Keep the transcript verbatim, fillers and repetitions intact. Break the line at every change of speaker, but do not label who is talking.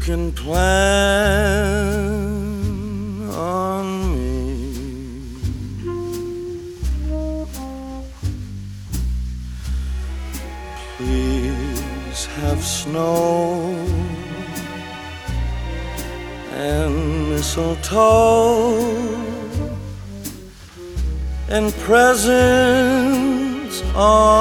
can plan on me. Please have snow and mistletoe and presents on